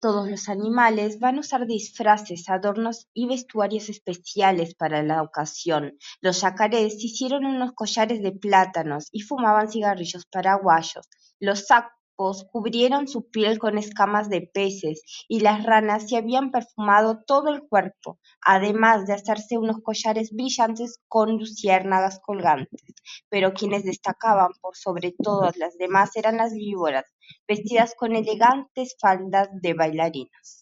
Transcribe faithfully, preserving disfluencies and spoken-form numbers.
Todos los animales van a usar disfraces, adornos y vestuarios especiales para la ocasión. Los yacarés hicieron unos collares de plátanos y fumaban cigarrillos paraguayos. Los sapos cubrieron su piel con escamas de peces y las ranas se habían perfumado todo el cuerpo, además de hacerse unos collares brillantes con luciérnagas colgantes. Pero quienes destacaban por sobre todas las demás eran las víboras, vestidas con elegantes faldas de bailarinas.